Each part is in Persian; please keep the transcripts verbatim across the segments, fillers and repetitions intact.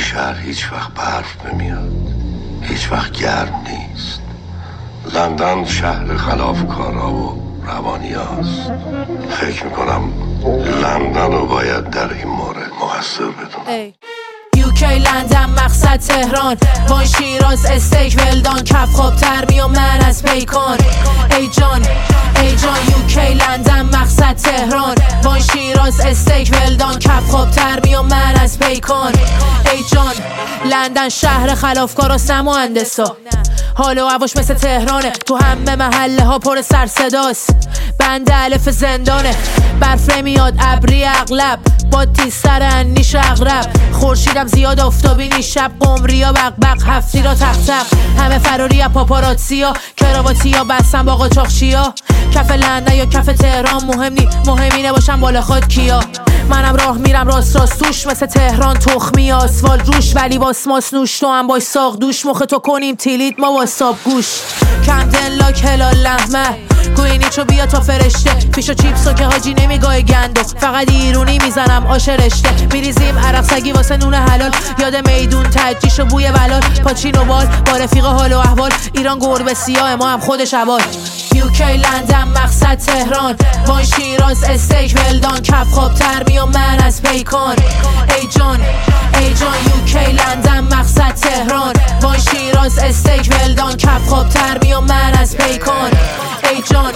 شهر هیچ وقت برف نمیاد، هیچ وقت گرم نیست. لندن شهر خلافکارا و روانی هست. فکر میکنم لندن رو باید در این مورد مقصر بدونم. یوکی لندن مقصد تهران، وان شیراز استیک ولدان، کف خواب ترمی و من از پیکان. ای جان ای جان یوکی لندن مقصد تهران، وان شیراز استیک ولدان، کف خواب ترمی و من از پیکان. ای جان لندن شهر خلافکار و سم و اندسا، حال و هواش مثل تهرانه، تو همه محله ها پر سر صداست. بند الف زندانه، برف نمیاد ابری اغلب، با تیز سر انیش اغرب. خورشیدم زیاد آفتابی نیست، شب قمریا بق بق، هفتی را تق تق، همه فراری ها پاپاراتزیا، کراواتی ها بستن با قاچاقچی ها. کف لندن یا کف تهران مهم نی، مهمی نباشم بالا خود کیا. منم راه میرم راست راست توش، مثل تهران تخمی آسفال روش، ولی با اسماس نوش تو هم باش ساق دوش. مخ تو کنیم تیلیت ما واساب گوش. کمدن لاک هلال لحمه، گوینیچو بیا تا فرشته، فیش و چیپسو که حاجی نمیگاه گندو، فقط ایرونی میزنم آش رشته. میریزیم عرق سگی واسه نون حلال، یاد میدون تجیش و بوی بلال، پاچین و بال با رفیق حال و احوال. ایران گربه سیاه ما هم خودش عبال. یوکی لندن مقصد تهران، وان شیراز استیک ولدان، کف خواب ترمی و من از پیکان. ای جان ای جان یوکی لندن مقصد تهران، وان شیراز استیک ولدان، کف خواب ترمی و من از پیکان. ای جان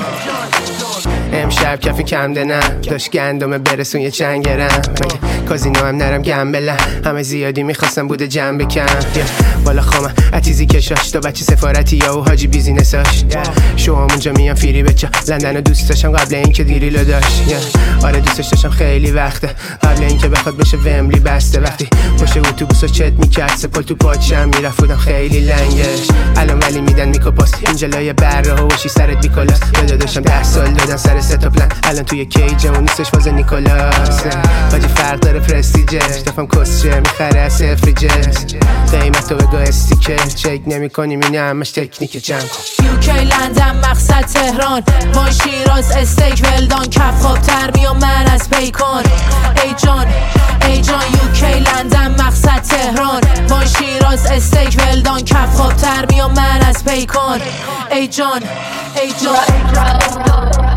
امشب کفی کمدنم داشت گندمه برسون یه چند گرم، کازینو هم نرم گمبلم، همه زیادی میخواستم بوده جمع بکن. بالا خامه اتیزی کشاش تا بچه سفارتی یا و حاجی بیزینساش، شو هم اونجا میان فیری بچه. لندن رو دوست داشتم قبل این که دیری لو داشت، آره دوستش داشتم خیلی وقته، قبل این که بخواد بشه وملی بسته. وقتی پشت اتوبوس رو چت میکرد سپل تو پاچم میرفت بودم خیلی لنگش. الان ولی میدن میکوپاس اینجا لای بره ها وشی سرت بیکلاس. یاد داشتم ده سال دادن سر ستا پلن، الان توی کیجه اون نیستش واسه نیکولاس. باجی فرق داره پرستیجش، دفعم کسچه میخره از سفریجش. قیمت رو بگو استیکر چک نمی کنیم اینه همش تکنیک جمع کن. یوکی لندن مقصد تهران، وان شیراز استیک ولدان، کف خواب ترمی و من از پیکان. ای جان ای جان یوکی لندن مقصد تهران، وان شیراز استیک ولدان، کف خواب ترمی و من از پیکان. ای جان ای جان